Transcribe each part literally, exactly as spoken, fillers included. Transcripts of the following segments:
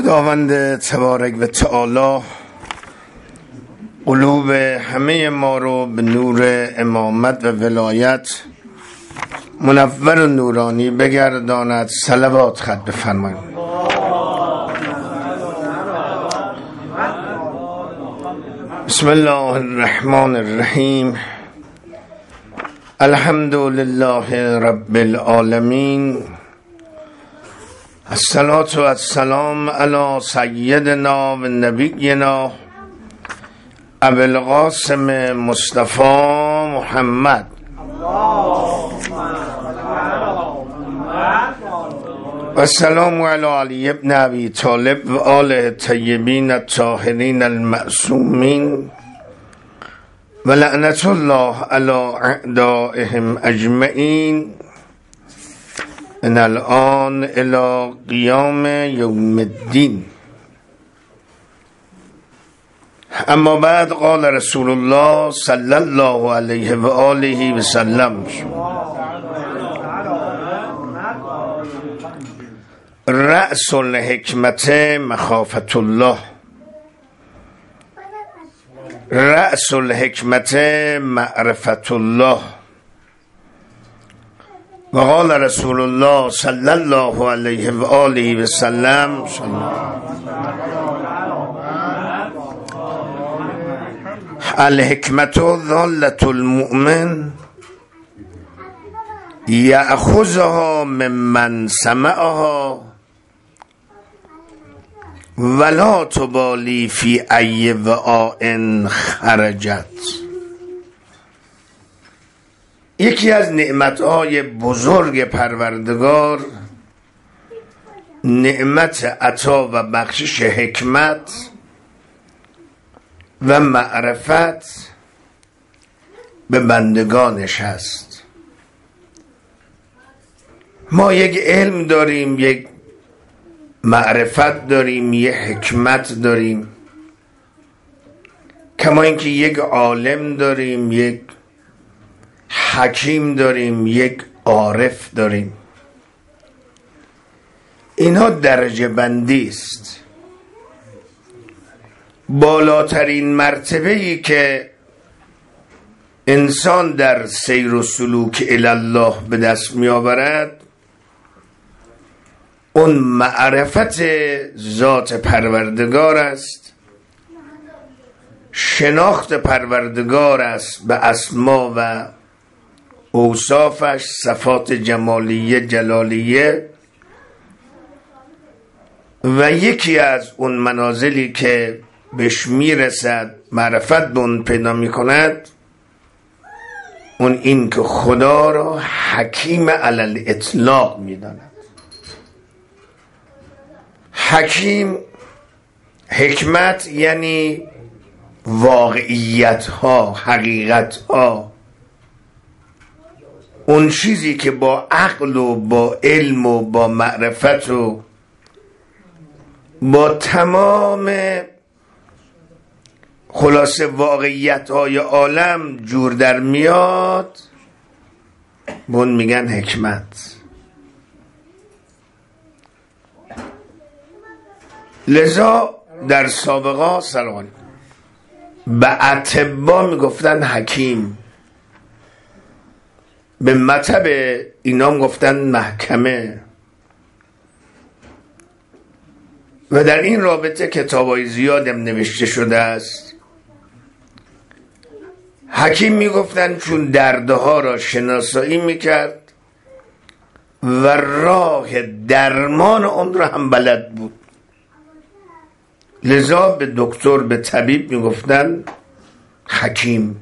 خداوند تبارک و تعالی قلوب همه ما رو به نور امامت و ولایت منور و نورانی بگرداند. صلوات خط بفرمایید. بسم الله الرحمن الرحیم. الحمد لله رب العالمین. الصلاة و السلام علی سیدنا و نبینا ابو القاسم مصطفی محمد و السلام علی علی ابن ابی طالب و آله الطیبین الطاهرین المعصومین و لعنت الله علی اعدائهم اجمعین من الان الى قیام یوم الدین. اما بعد قال رسول الله صلی الله علیه و آله و سلم: رأس الحکمت مخافت الله، رأس الحکمت معرفت الله. و قال رسول الله صلی الله علیه و آله و سلم: الحکمت ضالة المؤمن یأخذها ممن سمعها ولا تبالی فی ای وعاء خرجت. یکی از نعمتهای بزرگ پروردگار نعمت عطا و بخشش حکمت و معرفت به بندگانش هست. ما یک علم داریم، یک معرفت داریم، یک حکمت داریم، کما اینکه یک عالم داریم، یک حکیم داریم، یک عارف داریم. اینها درجه بندی است. بالاترین مرتبه‌ای که انسان در سیر و سلوک الی الله به دست می آورد اون معرفت ذات پروردگار است، شناخت پروردگار است به اسما و اوصافش، صفات جمالیه جلالیه. و یکی از اون منازلی که بهش میرسد معرفت به اون پیدا میکند اون این که خدا را حکیم علی الاطلاق میداند. حکیم، حکمت یعنی واقعیت ها، حقیقت ها، اون چیزی که با عقل و با علم و با معرفت و با تمام خلاصه واقعیت های عالم جور در میاد بون میگن حکمت. لذا در سابقا سلام به اطبا میگفتن حکیم، به مطب اینا میگفتن محکمه. و در این رابطه کتابای زیادم نوشته شده است. حکیم میگفتن چون دردها را شناسایی میکرد و راه درمان اون را هم بلد بود، لذا به دکتر، به طبیب میگفتن حکیم.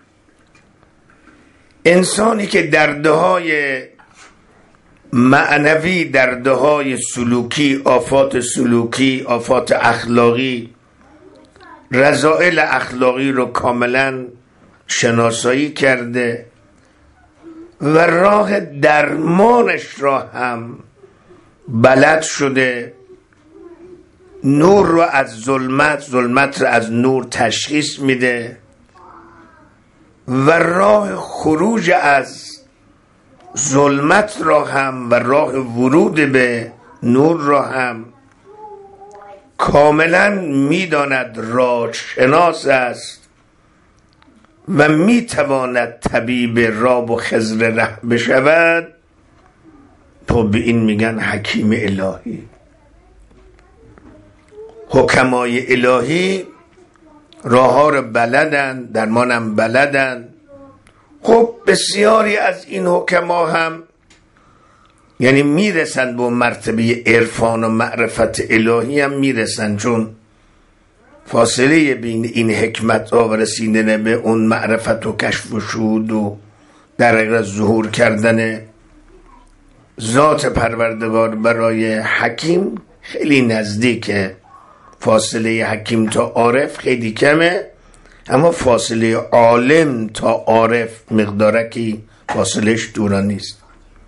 انسانی که دردهای معنوی، دردهای سلوکی، آفات سلوکی، آفات اخلاقی، رذائل اخلاقی رو کاملا شناسایی کرده و راه درمانش را هم بلد شده، نور رو از ظلمت، ظلمت رو از نور تشخیص میده و راه خروج از ظلمت را هم و راه ورود به نور را هم کاملا میداند راه شناس است و میتواند طبیب راب و خضر ره بشود، تو به این میگن حکیم الهی. حکمای الهی راه ها رو بلدن، درمانم بلدن. خب بسیاری از این حکما هم یعنی میرسن به مرتبه عرفان و معرفت الهی هم میرسن، چون فاصله بین این حکمت ها و رسیدن به اون معرفت و کشف و شهود و در حقیقت ظهور کردن ذات پروردگار برای حکیم خیلی نزدیکه. فاصله حکیم تا عارف خیلی کمه، اما فاصله عالم تا عارف مقدارکی فاصلش دورا نیست.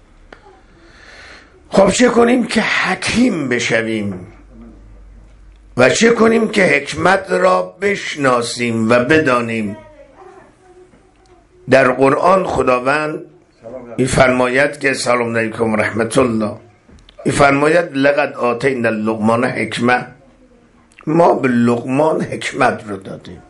خب چه کنیم که حکیم بشویم و چه کنیم که حکمت را بشناسیم و بدانیم؟ در قرآن خداوند میفرماید که سلام علیکم و رحمت الله، میفرماید لقد آتینا لقمان حکمه، ما به لقمان حکمت رو دادیم.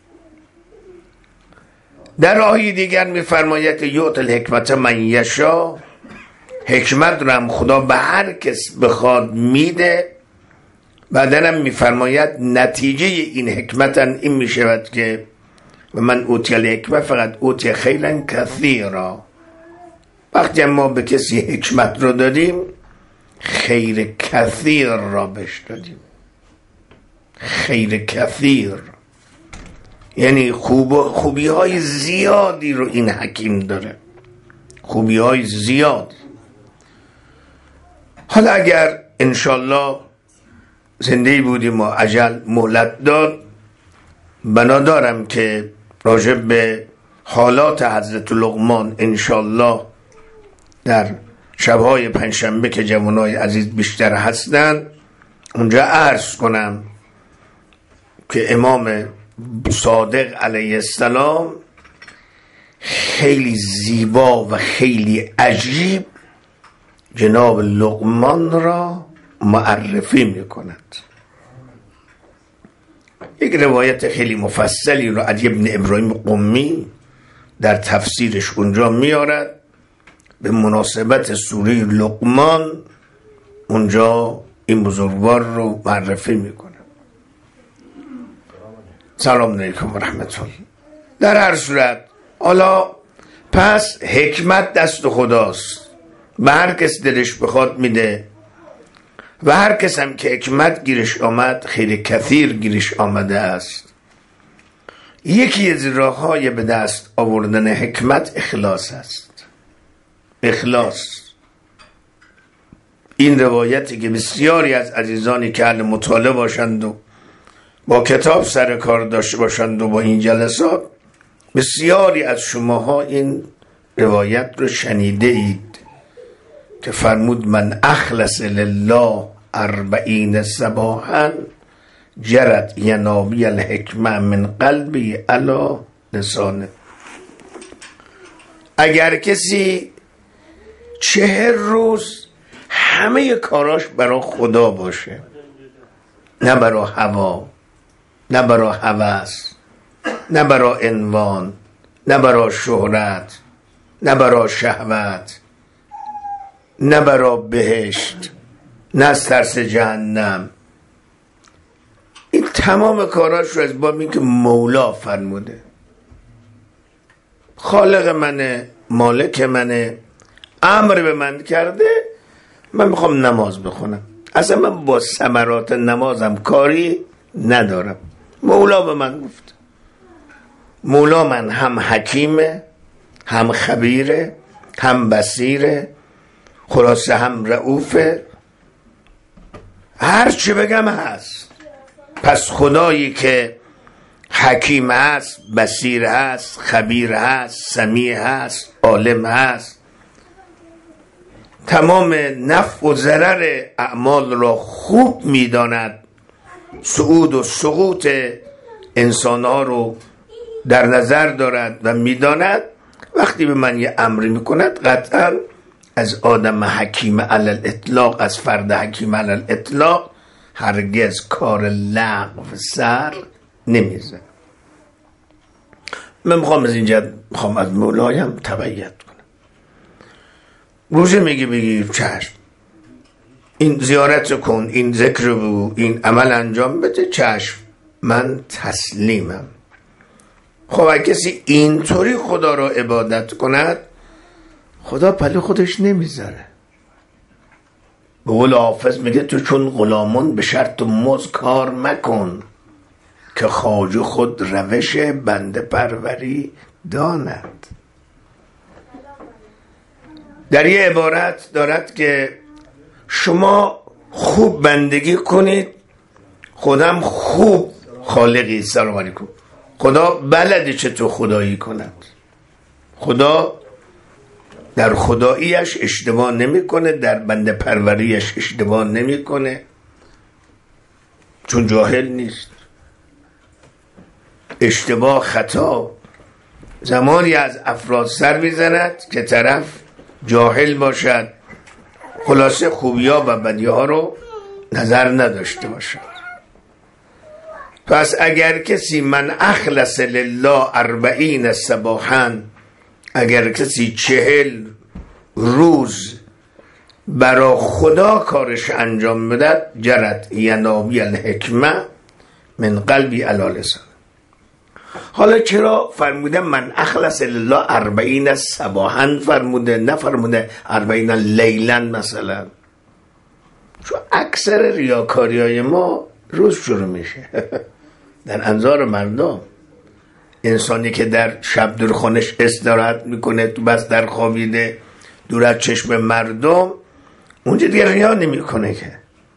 در آیه دیگر میفرماید که یؤتی الحکمت من یشاء، حکمت رو هم خدا به هر کس بخواد میده. بعدن هم میفرماید نتیجه این حکمت این میشود که و من اوتی الحکمه فقط اوتی خیرا کثیرا. وقتی ما به کسی حکمت رو دادیم خیر کثیر را بهش دادیم. خیر کثیر یعنی خوب خوبی های زیادی رو این حکیم داره، خوبی های زیاد. حالا اگر انشالله زنده بودیم و اجل مهلت داد، بنادارم که راجع به حالات حضرت لقمان انشالله در شبهای پنجشنبه که جوانای عزیز بیشتر هستن اونجا عرض کنم که امام صادق علیه السلام خیلی زیبا و خیلی عجیب جناب لقمان را معرفی میکند. یک روایت خیلی مفصلی رو علی ابن ابراهیم قمی در تفسیرش اونجا میارد به مناسبت سوره لقمان، اونجا این بزرگوار رو معرفی میکنه. سلام علیکم و رحمت الله. در هر صورت حالا پس حکمت دست خداست، به هر کس دلش بخواد میده و هر کس هم که حکمت گیرش آمد خیر کثیر گیرش آمده است. یکی از راه‌های به دست آوردن حکمت اخلاص است. اخلاص. این روایتی که بسیاری از عزیزانی که اهل مطالعه باشند و با کتاب سر کار داشته باشند و با این جلسات، بسیاری از شماها این روایت رو شنیده اید که فرمود من اخلص لله اربعین صباحا جرت ینابی الحکمه من قلبی علی لسانه. اگر کسی چهر روز همه کاراش برای خدا باشه، نه برای هوا، نه برای هوس، نه برای عنوان، نه برای شهرت، نه برای شهوت، نه برای بهشت، نه از ترس جهنم، این تمام کاراش رو از باب این که مولا فرموده، خالق منه، مالک منه، امر به من کرده، من میخوام نماز بخونم، اصلا من با ثمرات نمازم کاری ندارم، مولا به من گفت. مولا من هم حکیمه، هم خبیره، هم بصیره، خلاصه هم رؤوفه، هر چی بگم هست. پس خدایی که حکیم هست، بصیر هست، خبیر هست، سمیع هست، عالم هست، تمام نفع و ضرر اعمال را خوب میداند، صعود و سقوط انسان ها رو در نظر دارد و میداند. وقتی به من یه امری میکند قطعا از آدم حکیم علی الاطلاق، از فرد حکیم علی الاطلاق هرگز کار لغو سر نمیزن. من میخوام از اینجا میخوام از مولایم تبعیت کنم. روزه میگه بگی چشم، این زیارت کن، این ذکر بگو، این عمل انجام بده، چشم من تسلیمم. خب اگه کسی اینطوری خدا را عبادت کند، خدا پلی خودش نمیذاره. به قول حافظ میگه تو چون غلامان به شرط و مزد کار مکن، که خواجه خود روش بنده پروری داند. در یه عبارت دارد که شما خوب بندگی کنید، خودم خوب خالقی. سلام علیکم. خدا بلده چطور خدایی کند. خدا در خداییش اشتباه نمیکنه، در بنده پروریش اشتباه نمیکنه، چون جاهل نیست. اشتباه، خطا زمانی از افراد سر میزند که طرف جاهل باشد، خلاصه خوبیا و بدیها رو نظر نداشته باشد. پس اگر کسی من اخلص لله اربعین صباحا، اگر کسی چهل روز برا خدا کارش انجام بده، جرت ینابی الحکمه من قلبی علی لسان. حالا چرا فرموده من اخلص لله اربعین صباحا فرموده، نفرموده اربعین لیلا مثلا؟ چون اکثر ریاکاری های ما روز شروع میشه در انظار مردم. انسانی که در شب در خانش استراحت میکنه، تو بس در خوابیده دور از چشم مردم، اونجا دیگه ریا نمیکنه که.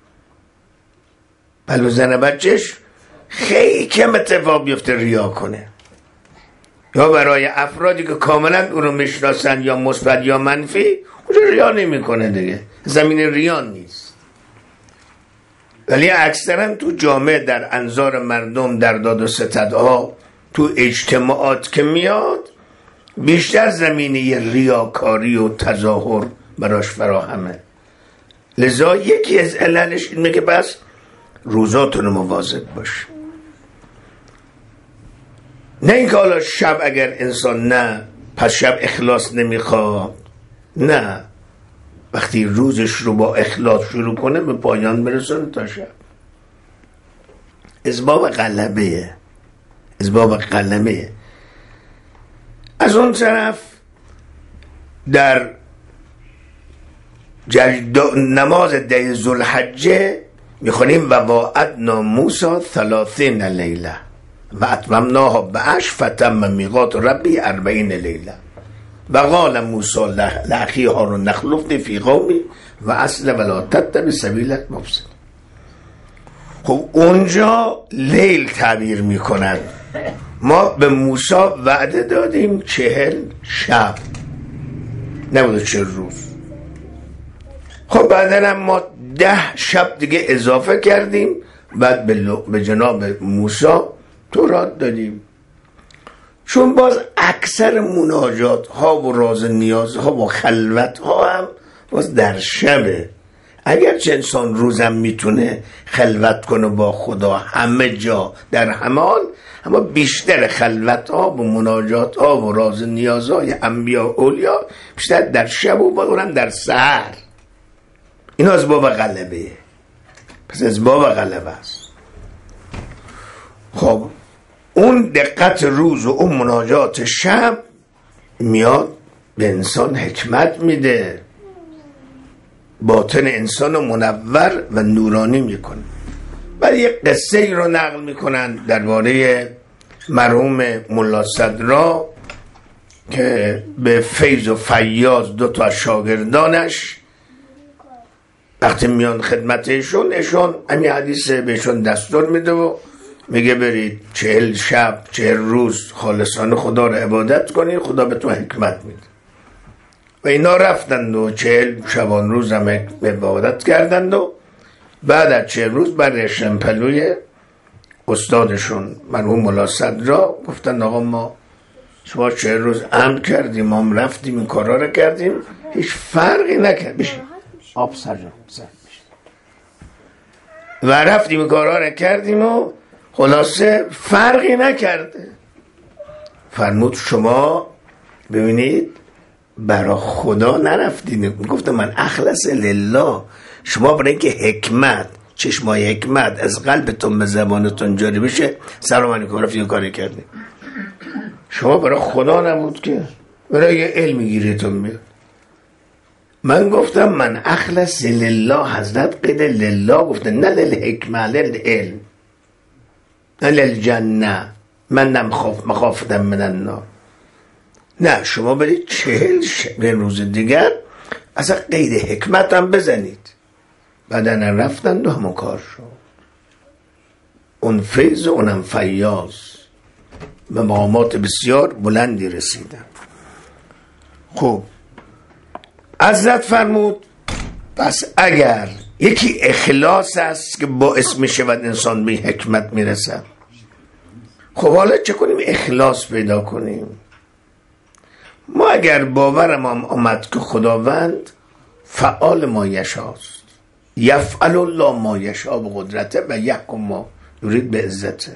بلو زن بچهش خیلی کم اتفاق بیفته ریا کنه. یا برای افرادی که کاملا اون رو میشناسن، یا مثبت یا منفی، اونجا ریا نمیکنه دیگه، زمین ریا نیست. ولی اکثرا تو جامعه در انظار مردم، در داد و ستدها، تو اجتماعات که میاد، بیشتر زمینه ریاکاری و تظاهر براش فراهمه. لذا یکی از عللش اینه که بس روزاتون مواظب باش. نه اینکه حالا شب اگر انسان نه پس شب اخلاص نمیخواد، نه، وقتی روزش رو با اخلاص شروع کنه به پایان برسونه تا شب. اسباب غلبه، اسباب غلبه. از اون طرف در نماز ده ذوالحجه میخونیم و واعدنا موسی ثلاثین لیله و اتممناها بعشر فتم میقات ربی اربعین لیله و قال موسی لاخی هارون نخلفنی فی قومی و اصل ولا تتبع سبیل المفسدین. خب اونجا لیل تعبیر میکنند. ما به موسی وعده دادیم چهل شب، نبوده چهل روز. خب بعدن ما ده شب دیگه اضافه کردیم، بعد به جناب موسی تورات دادیم. چون باز اکثر مناجات ها و راز نیاز ها و خلوت ها هم باز در شبه. اگر چه انسان روزم میتونه خلوت کنه با خدا همه جا در همه حال، اما بیشتر خلوت ها و مناجات ها و راز نیاز های انبیا و اولیا بیشتر در شب و اونم در سحر. این از باب غلبه، پس از باب غلبه است. خب اون دقت روز و اون مناجات شب میاد به انسان حکمت میده، باطن انسان رو منور و نورانی میکنه. ولی یک قصه ای رو نقل میکنن درباره مرحوم ملا صدرا که به فیض و فیاض دو تا از شاگردانش وقتی میان خدمت ایشون، ایشون همین حدیث بهشون دستور میده و میگه برید چهل شب چهل روز خالصانه خدا رو عبادت کنید، خدا به تو حکمت میده. و اینا رفتند و چهل شبان روز هم عبادت کردند و بعد از چهل روز برگشتن پلوی استادشون مرحوم ملا صدرا، گفتن آقا ما شما چهل روز عمل کردیم، ما هم رفتیم این کارا رو کردیم، هیچ فرقی نکرد. بشین آب سر جان سر بشین. و رفتیم کارها رو کردیم و خلاصه فرقی نکرده. فرمود شما ببینید برای خدا نرفتین، گفتم من اخلص لله، شما برای اینکه حکمت چشمای حکمت از قلبتون به زبانتون جاری بشه سلام علیکم رفتین کاری کردین. شما برای خدا نبود که برای یه علم گیریتون بیاد. من گفتم من اخلص لله، حضرت قید لله گفته نه للحکمه للعلم نه للجنه، من نمخاف مخافتم من النار. نه شما برید چهل به روز دیگر اصلا قید حکمت هم بزنید. بعدا رفتند و همون کار شد. اون فیض و اونم فیاض به مقامات بسیار بلندی رسیدن. خب حضرت فرمود پس اگر یکی اخلاص است که باعث می شود انسان به حکمت می رسد، خب حالا چه کنیم اخلاص پیدا کنیم؟ ما اگر باورم هم آمد که خداوند فعال ما یشاست، یفعل الله ما یشا به قدرته و یحکم ما یرید به عزته،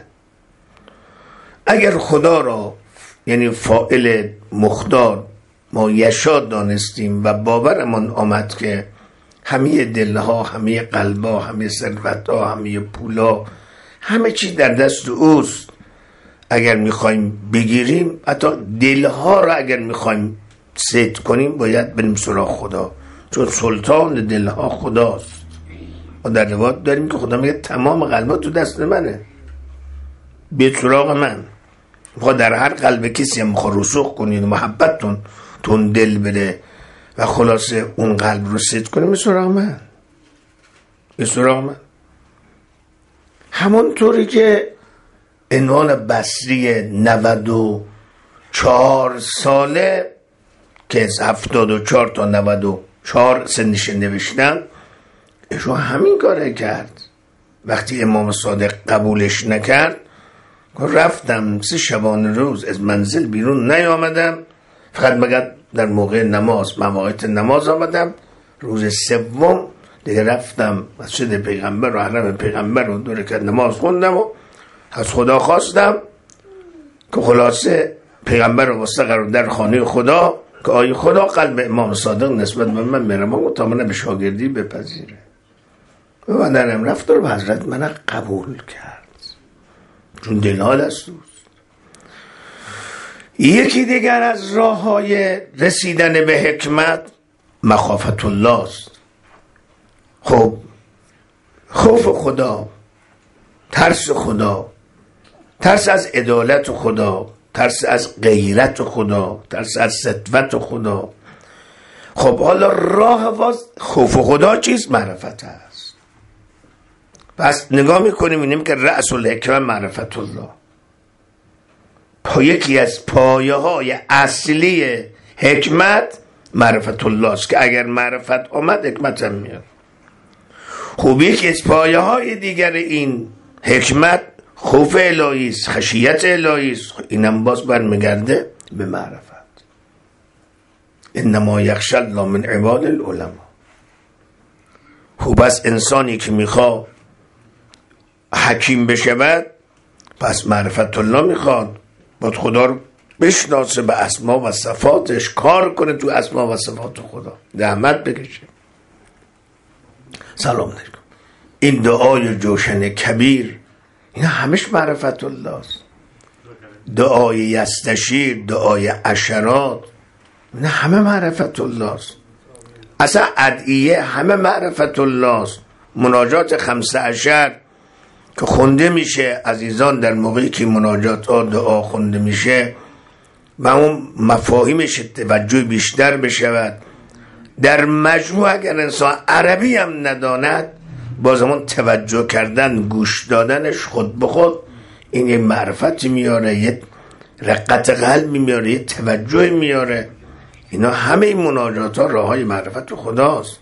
اگر خدا را یعنی فاعل مختار ما یشا دانستیم و باورمان آمد که همه دلها، همه قلبها، همه ثروتها، همه پولا، همه چیز در دست اوست، اگر میخوایم بگیریم حتی دلها را اگر میخوایم صید کنیم باید بریم سراغ خدا، چون سلطان دلها خداست. و در روایت داریم که خدا میگه تمام قلبها تو دست منه، بیاید سراغ من. میخواد در هر قلب کسی هم میخواد رسوخ کنید و محبتتون تون دل بده و خلاصه اون قلب رو صید کنیم به سراغ من، به سراغ من. همونطوری که عنوان بصری نود و چهار ساله که از هفتاد و چهار تا نود و چهار سنش نوشتن، ایشون همین کاره کرد. وقتی امام صادق قبولش نکرد رفتم سه شبانه روز از منزل بیرون نیامدم، فقط مگر در موقع نماز مواقع نماز آمدم. روز سوم دیگه رفتم مسجد پیغمبر و حرم پیغمبر رو دو رکعت نماز خوندم و از خدا خواستم که خلاصه پیغمبر رو واسه قرار در خانه خدا که آی خدا قلب امام صادق نسبت به من مهربان و تا من به شاگردی بپذیره. و درم رفت و حضرت من قبول کرد چون دلال است دوست. یکی دیگر از راه های رسیدن به حکمت مخافت الله است. خب خوف خدا، ترس خدا، ترس از عدالت خدا، ترس از غیرت خدا، ترس از سطوت خدا. خب حالا راه واز خوف خدا چیست؟ معرفت است. پس نگاه میکنیم اینیم که رأس الحکمت معرفت الله، پا یکی از پایه های اصلی حکمت معرفت الله است که اگر معرفت آمد حکمت هم میاد. خوب یکی از پایه های دیگر این حکمت خوف الهی است، خشیت الهی است. اینم باز برمیگرده به معرفت. انما یخشی الله من عباد العلماء. خوب است انسانی که میخواد حکیم بشود پس معرفت الله میخواد، باید خدا رو بشناسه، به اسما و صفاتش کار کنه، تو اسما و صفات خدا زحمت بکشه. سلام علیکم. این دعای جوشن کبیر اینا همش معرفت الله است. دعای یستشیر، دعای عشرات، اینا همه معرفت الله است. اصلا ادعیه همه معرفت الله است. مناجات خمسه عشر که خونده میشه عزیزان، در موقعی که مناجات ها دعا خونده میشه و اون مفاهیمش توجه بیشتر بشود، در مجموع اگر انسان عربی هم نداند بازمون توجه کردن گوش دادنش خود به خود این یه معرفت میاره، یه رقت قلب میاره، یه توجه میاره. اینا همه این مناجات ها راه های معرفت خداست.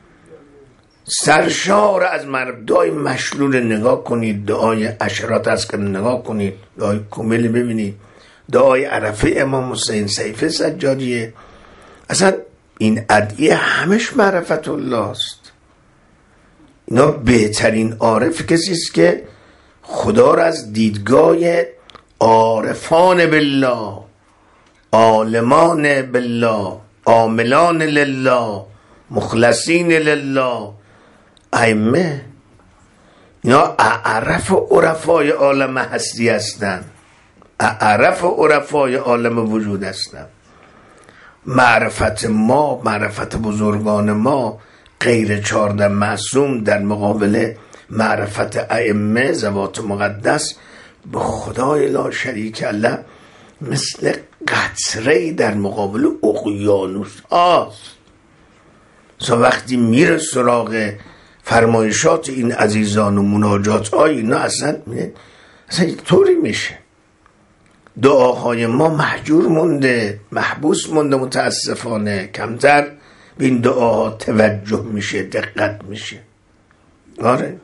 سرشار از دعای مشلول نگاه کنید، دعای عشرات از که نگاه کنید، دعای کامل ببینید، دعای عرفه امام حسین سیف سجادیه. اصلا این ادعیه همش معرفت الله است. اینا بهترین عارف کسی است که خدا را از دیدگاه عارفان بالله، عالمان بالله، عاملان لله، مخلصین لله، ائمه، اینا اعرف عرفای عالم هستی هستند، اعرف عرفای عالم وجود هستند. معرفت ما، معرفت بزرگان ما غیر چارده معصوم در مقابل معرفت ائمه ذوات مقدس به خدای لا شریک له مثل قطره در مقابل اقیانوس هاست. سو وقتی میره سراغ فرمایشات این عزیزان و مناجات های اینا اصلا اصلا طوری میشه. دعاهای ما محجور مونده، محبوس مونده، متاسفانه کمتر به این دعاها توجه میشه، دقت میشه. آره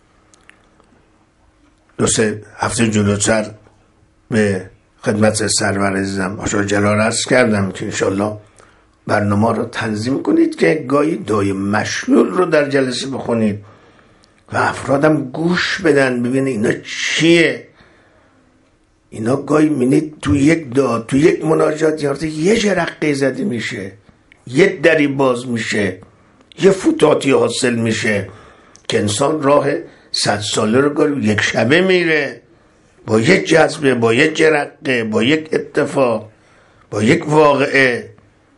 دو سه هفته جلوتر به خدمت سرور عزیزم آشار جلال عرض کردم که انشالله برنامه رو تنظیم کنید که گاهی دعای مشلول رو در جلسه بخونید و افرادم گوش بدن ببینه اینا چیه. اینا گاهی منید تو یک دعا، تو یک مناجات یارت یه جرقه زده میشه، یه دری باز میشه، یه فتاتی حاصل میشه که انسان راه صد ساله رو گاهی یک شبه میره با یک جذبه، با یک جرقه، با یک اتفاق، با یک واقعه.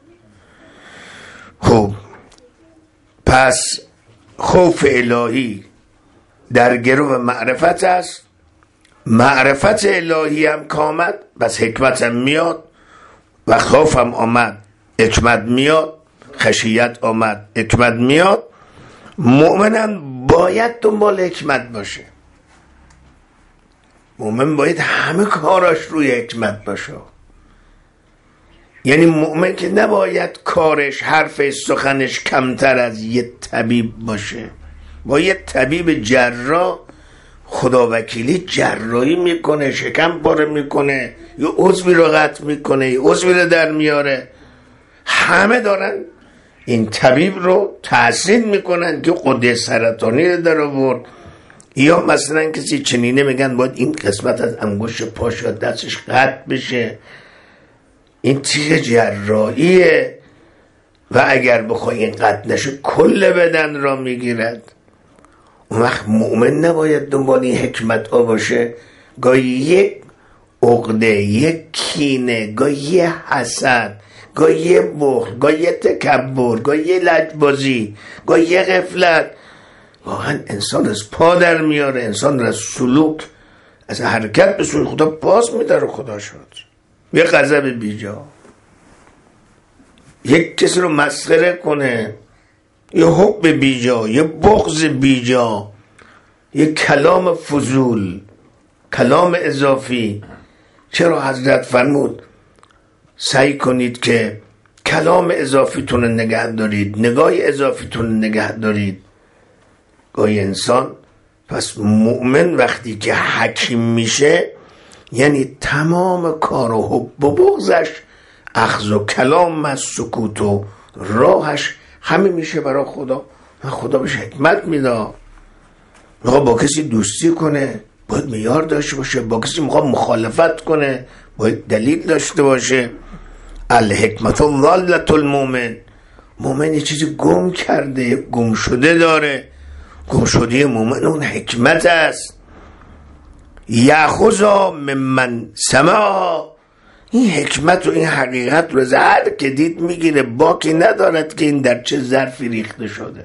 خب پس خوف الهی در گرو معرفت است. معرفت الهی هم کامد بس حکمت هم میاد و خوفم آمد حکمت میاد، خشیت آمد حکمت میاد. مؤمنم باید دنبال حکمت باشه. مؤمن باید همه کاراش روی حکمت باشه. یعنی مؤمن که نباید کارش، حرف سخنش کمتر از یه طبیب باشه. با یه طبیب جراح خداوکیلی جراحی میکنه، شکم پاره میکنه، یه عضوی رو قطع میکنه، یه عضوی رو در میاره. همه دارن این طبیب رو تحسین میکنن که قده سرطانی رو در آورد، یا مثلا کسی چنینه میگن باید این قسمت از انگشت پاش یا دستش قطع بشه. این تیر جراحیه و اگر بخوای این قطع نشه کل بدن را میگیرد. اون وقت مؤمن نباید دنبال این حکمت ها باشه. گاهی یک عقده، یک کینه، گاهی یه حسد، گاهی یه بخل، گاهی یه تکبر، گاهی یه لجبازی، گاهی یه غفلت واقعا انسان از پا در میاره، انسان را از سلوک، از حرکت به سوی خدا باز میداره. خدا شد یه غضب بیجا، یک کسی رو مسخره کنه، یه حب بیجا، یه بغض بیجا، یه کلام فضول، کلام اضافی. چرا حضرت فرمود سعی کنید که کلام اضافیتون رو نگه دارید، نگاه اضافیتون رو نگه دارید. گاهی انسان پس مؤمن وقتی که حکیم میشه یعنی تمام کار و حب و بغضش، اخذ و کلام از سکوت و راهش همه میشه برای خدا و خدا بهش حکمت میده. میخواد با کسی دوستی کنه باید معیار داشته باشه، با کسی میخواد مخالفت کنه باید دلیل داشته باشه. الحکمت ضالت المؤمن، مؤمن یه چیزی گم کرده، گم شده داره. گم شده مؤمن اون حکمت است. یأخذ ممن سمع، این حکمت و این حقیقت رو هر که دید میگیره، باکی ندارد که این در چه ظرفی ریخته شده.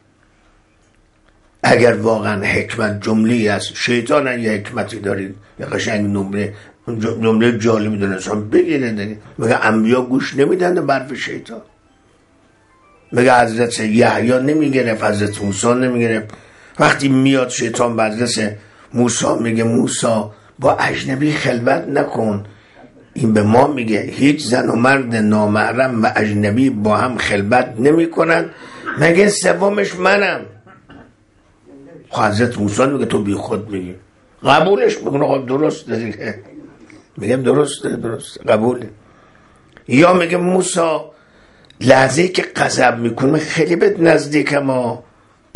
اگر واقعا حکمت جمله است، شیطان یه حکمتی دارید یه قشنگ نمره جمله جالبی دونستان بگیره دارید. مگه انبیا گوش نمیدن به حرف شیطان؟ مگه حضرت یحیی نمیگرفت، حضرت موسی نمیگرفت؟ وقتی میاد شیطان به حضرت موسی میگه موسی با اجنبی خلوت نکن، این به ما میگه هیچ زن و مرد نامحرم و اجنبی با هم خلوت نمی کنن مگه سومش منم. حضرت موسی میگه تو بی خود میگی، قبولش میکنه درست دیگه، میگم درست درست قبوله. یا میگه موسی لحظه که غضب میکنه خیلی بهت نزدیک، ما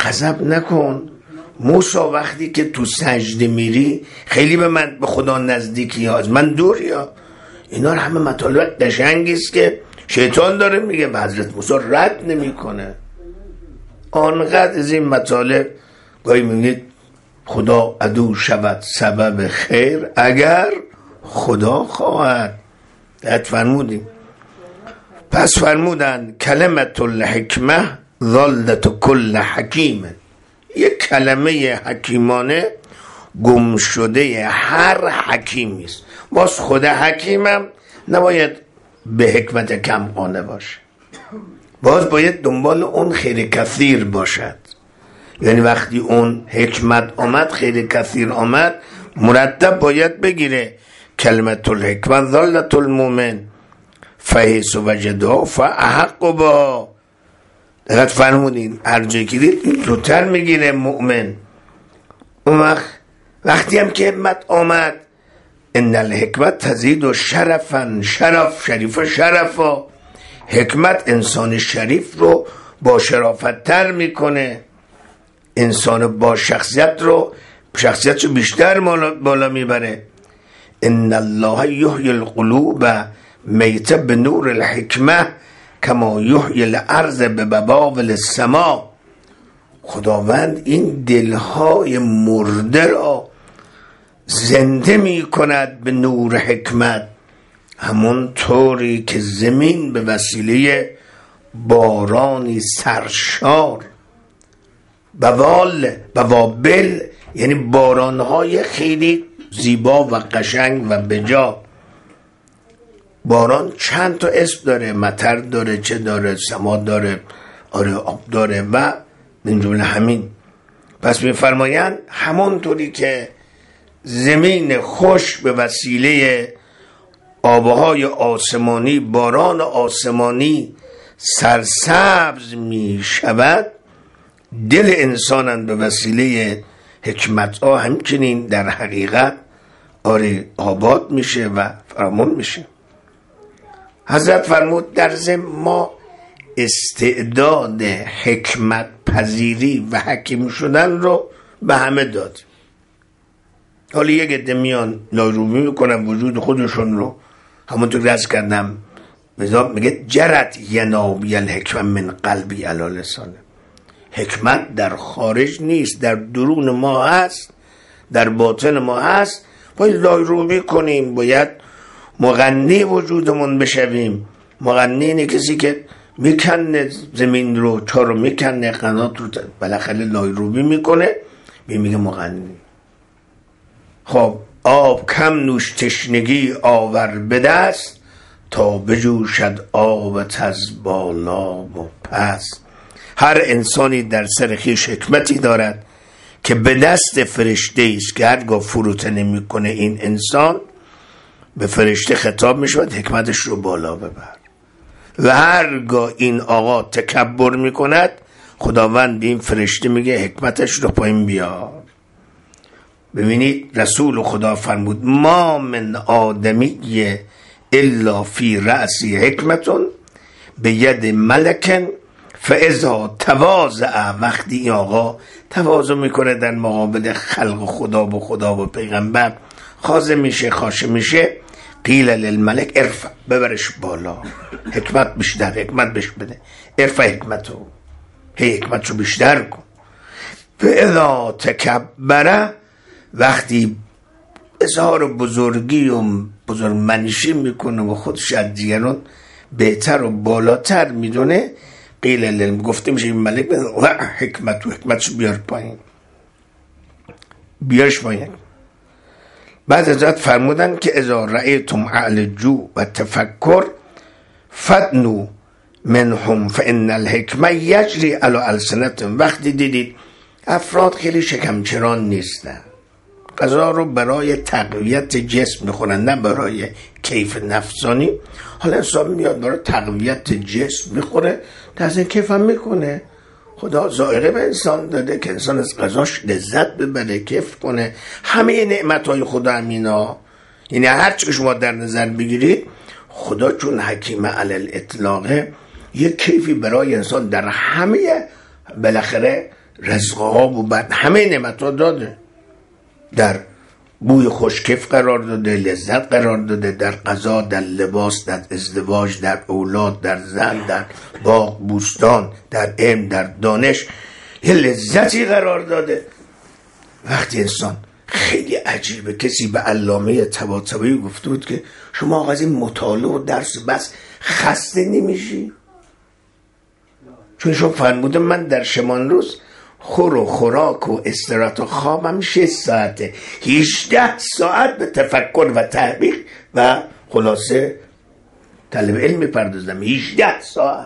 غضب نکن. موسی وقتی که تو سجده میری خیلی به من به خدا نزدیکی ها، از من دوری ها. اینا همه مطالب قشنگی است که شیطان داره میگه و حضرت موسی رد نمیکنه. آنقدر از این مطالب گاهی میگید خدا عدو شود سبب خیر اگر خدا خواهد. دقیق فرمودیم. پس فرمودن کلمت الحکمه ضالت کل حکیم، یک کلمه حکیمانه گم شده هر حکیمی است. باز خود حکیمم نباید به حکمت کم قانع باشه، باز باید دنبال اون خیر کثیر باشد. یعنی وقتی اون حکمت آمد، خیر کثیر آمد، مرتب باید بگیره کلمت الحکمت ضالت المؤمن فحیث وجدها فاحق با. دقیق فرمودین هر جایی که دید زودتر میگیره مؤمن. اون وقت وقتی هم که حکمت آمد، ان الحکمت تزید و شرفا، شرف شریف شرفا، حکمت انسان شریف رو با شرافت تر میکنه، انسان با شخصیت رو شخصیت رو بیشتر بالا میبره. ان الله یحیی القلوب میت به نور الحکمه کما یحیی الارض به بباول السما. خداوند این دلهای مرده را زنده می کند به نور حکمت، همون طوری که زمین به وسیله بارانی سرشار، بوال بوابل یعنی بارانهای خیلی زیبا و قشنگ و بجا. باران چند تا اسم داره، مطر داره، چه داره، سما داره، آره آب داره و من جمله همین. پس میفرمایند همونطوری که زمین خوش به وسیله آبهای آسمانی، باران آسمانی سرسبز می شود، دل انسانان به وسیله حکمت ها همچنین در حقیقت آره آباد میشه و فرامون میشه. حضرت فرمود در ضمن ما استعداد حکمت پذیری و حکیم شدن رو به همه داد. حالا یک عده میان لایروبی میکنن وجود خودشون رو، همونطور که عرض کردم میگه جرت ینابی الحکمت من قلبی علی لسانه. حکمت در خارج نیست، در درون ما هست، در باطن ما هست. باید لایروبی کنیم، باید مغنی وجودمون بشویم. مغنی اینه کسی که میکنه زمین رو، چا رو میکنه، قنات رو بالاخره لایروبی میکنه، میگه مغنی. خب آب کم نوش تشنگی آور به دست، تا بجوشد آبت از بالا و پس. هر انسانی در سر خویش حکمتی دارد که به دست فرشته است که هرگاه فروتنی میکنه این انسان، به فرشته خطاب میشود حکمتش رو بالا ببر. و هرگاه این آقا تکبر میکند، خداوند به این فرشته میگه حکمتش رو پایین بیار. ببینید رسول خدا فرمود ما من آدمی الا فی رأسی حکمتون به ید ملکن فاذا تواضع. وقتی این آقا تواضع میکنه در مقابل خلق خدا و خدا و پیغمبر، خاضع میشه، خاشه میشه، قیل للملک ارفع، ببرش بالا، حکمت بیشتر، حکمت بهش بده، ارفع حکمتو، هی حکمت رو بیشتر کن. فاذا تکبره، وقتی اظهار بزرگی و بزرگ منشی میکنه و خودش از دیگران بهتر و بالاتر میدونه، قیل للم، گفته میشه این ملک و حکمت و حکمتش بیار پایین، بیارش پایین. بعد حضرت فرمودن که اذا رأیتم اهل جو و تفکر فدنو منهم فان الحکمه یجری علی السنتهم. وقتی دیدید افراد خیلی شکمچران نیستن، غذا رو برای تقویت جسم میخورن نه برای کیف نفسانی، حالا انسان میاد برای تقویت جسم میخوره، در این کیف هم میکنه. خدا ذائقه به انسان داده که انسان از غذاش لذت ببره، کیف کنه. همه نعمتهای خدا همینا، یعنی هر چی که شما در نظر بگیرید، خدا چون حکیم علی الاطلاقه یک کیفی برای انسان در همه بالاخره رزقها و بعد همه نعمت‌ها داده، در بوی خوشکف قرار داده، لذت قرار داده، در غذا، در لباس، در ازدواج، در اولاد، در زن، در باغ بوستان، در علم، در دانش، یه لذتی قرار داده. وقتی انسان خیلی عجیبه، کسی به علامه طباطبایی گفته بود که شما آقا از این مطالعه و درس بس خسته نمیشی؟ چون شما فرموده من در شمان روز خور و خوراک و استراحت و خوابم شش ساعته، هجده ساعت به تفکر و تحقیق و خلاصه طلب علم میپردازم. هجده ساعت.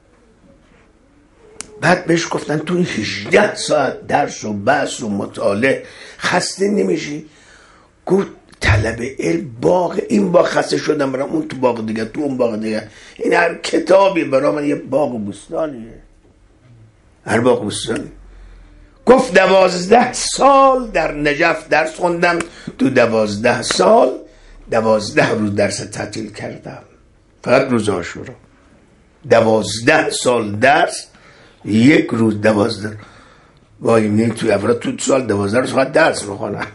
بعد بهش گفتن تو این هجده ساعت درس و بحث و مطالعه خسته نمیشی؟ گفت طلب علم باغ، این باغ خسته شدم برام اون تو باغ دیگه، تو اون باغ دیگه، این هر کتابی برای من یه باغ و بستانیه، هر باغ و بستانی. گفت دوازده سال در نجف درس خوندم، تو دوازده سال دوازده روز درس تعطیل کردم، فقط روز عاشورا. دوازده سال درس، یک روز دوازده. وای میگم توی افراد تو سال دوازده روز فقط درس میخونم.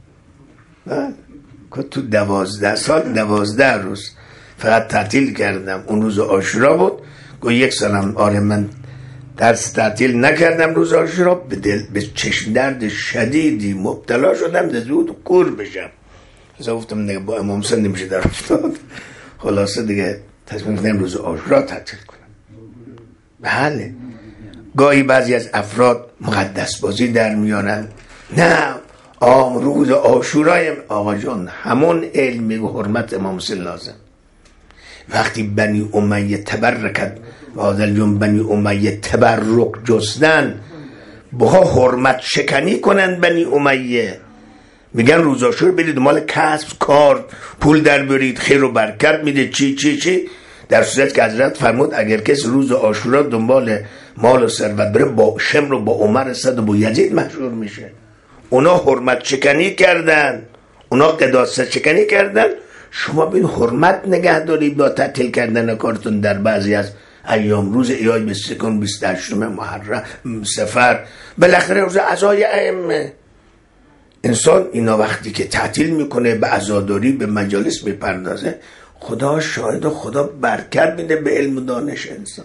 که تو دوازده سال دوازده روز فقط تعطیل کردم، اون روز عاشورا بود. گفت یک سالم آره من درس تعطیل نکردم روز عاشورا، به دل به چشم درد شدیدی مبتلا شدم، ده زود کور بشم. مثلا گفتم دیگه با امام حسین نمیشه در افتاد، خلاصه دیگه تصمیم گرفتم روز عاشورا تعطیل کنم. بله گاهی بعضی از افراد مقدس بازی در میانن، نه آم روز عاشورای آقا جان همون علمی و حرمت امام حسین لازم. وقتی بنی امیه تبرکت و آدلیون بنی امیه تبرک جستن، بها حرمت شکنی کنن. بنی امیه میگن روز عاشورا برید مال کسب کار پول در برید، خیر و برکت میده، چی چی چی. در صورت که حضرت فرمود اگر کس روز عاشورا دنبال مال و ثروت بره، با شمر و با عمر صد و با یزید محشور میشه. اونا حرمت شکنی کردن، اونا قداست شکنی کردن. شما بین حرمت نگه دارید با تعطیل کردن کارتون در بعضی از ایام، روز ایای بسکن بیست و هشتم محرم سفر، بالاخره روز عزای ائمه. انسان اینا وقتی که تعطیل میکنه، به عزاداری به مجالس میپردازه، خدا شاهد و خدا برکت میده به علم و دانش انسان.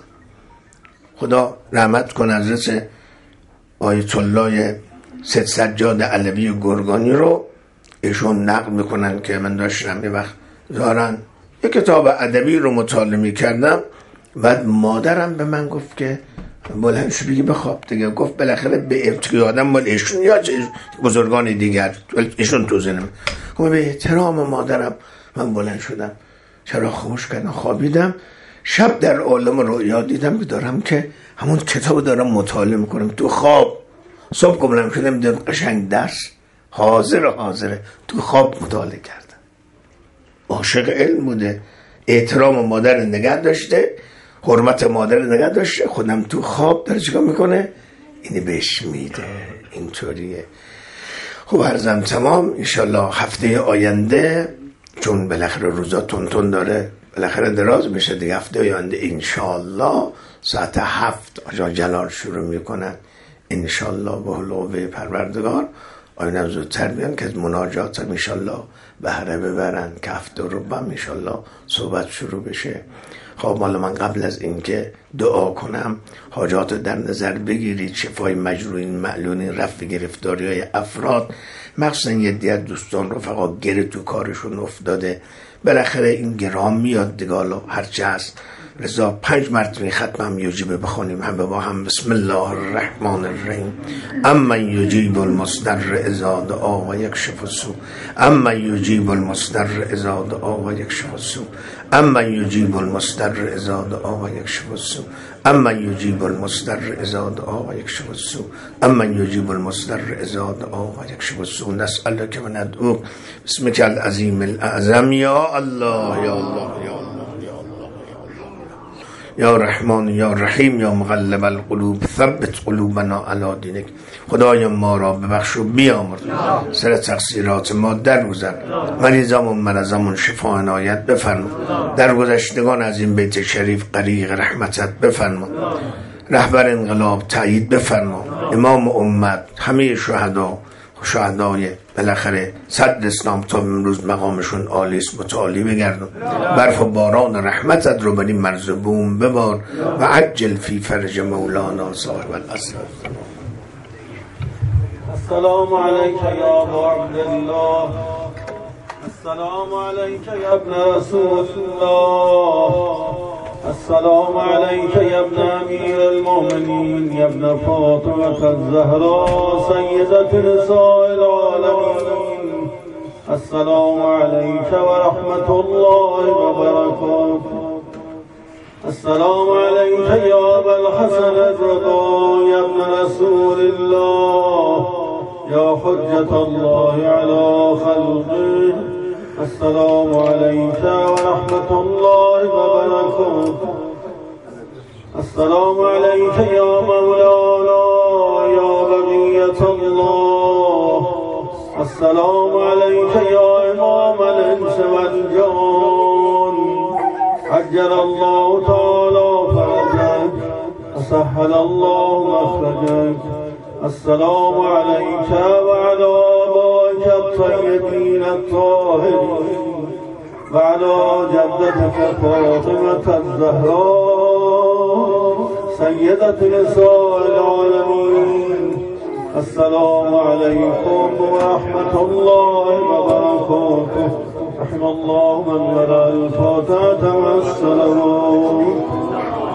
خدا رحمت کنه حضرت آیت الله سید سجاد علوی گرگانی رو ایشون نقل میکنن که من داشتم یه وقت دارن یک کتاب ادبی رو مطالعه میکردم، بعد مادرم به من گفت که بلند شو بگی بخواب دیگه. گفت بالاخره به ارتقادم مال ایشون یا بزرگان دیگر، ایشون تو زنم. گفت به احترام مادرم من بلند شدم، چرا خاموش کردم، خوابیدم. شب در عالم رویا دیدم دارم که همون کتاب دارم مطالعه میکنم تو خواب. صبح بلند شدم دیدم قشنگ درس حاضر حاضره تو خواب مطالعه کردم. عاشق علم بوده، احترام مادر نگه داشته، حرمت مادر نگه داشته، خودم تو خواب داره چیکار میکنه، اینه بهش میده. اینطوریه. خب عرضم تمام. انشالله هفته آینده چون بالاخره روزا تون تون داره بالاخره دراز میشه دیگه، هفته آینده انشالله ساعت هفت آجا جلال شروع میکنن انشالله به حلوه پروردگار. آینه زودتر بیان که از مناجات هم انشالله بهره ببرن که هفته رو بم انشالله صحبت شروع بشه. خب مالا من قبل از اینکه دعا کنم حاجات در نظر بگیرید، شفای مجروحین، معلولین، رفع گرفتاری های افراد، مخصوصا یه دیگر دوستان رفقا گره تو کارشون افتاده، بالاخره این گرام میاد دیگه. حالا هرچه هست رضا پنج مرتبه ختم هم یوجیبه بخونیم هم با هم. بسم الله الرحمن الرحیم. اما یجیب المضطر اذا دعا و یکشف السوء، اما یجیب المضطر اذا دعا و یکشف السوء، اما یجیب المضطر اذا دعا و یکشف السوء، اما یجیب المضطر اذا دعا و یکشف السوء، اما یجیب المضطر اذا دعا و یکشف السوء. نسألک و ندعوک باسمک العظیم الاعظم یا الله یا الله یا الله یا رحمان یا رحیم یا مقلب القلوب ثبت قلوبنا علی دینک. خدای ما را ببخش و بیامرز، سر تقصیرات ما درگذر، مریضامون مرضامون شفا عنایت بفرما، در گذشتگان از این بیت شریف غریق رحمتت بفرما، رهبر انقلاب تایید بفرما، امام امت، همه شهدا شهدای بالاخره صد اسلام تا امروز مقامشون عالی است، متعالی بگردون. برف و باران رحمتت رو بر این مرز بوم ببار و عجل فی فرج مولانا صاحب العصر. السلام علیک یا ابا عبدالله، السلام علیک یا ابن رسول الله، السلام علیک یا ابن امیر المؤمنین یا ابن فاطمة الزهراء سیدة نساء العالمین، السلام علیک و رحمت الله و برکاته. السلام علیک یا ابا الحسن الرضا یا ابن رسول الله یا حجة الله علی خلقه، السلام علیک و رحمت الله و برکاته. السلام علیک یا مولانا یا بقیة الله، السلام علیک یا امام الانس والجان، عجل الله تعالی فرجك وسهل الله مخرجك. السلام عليك وعلى آبائك الطيبين الطاهرين وعلى جدتك فاطمة الزهراء سيدة نساء العالمين. السلام عليكم ورحمة الله وبركاته. رحم الله من وراء الفاتحة والسلام.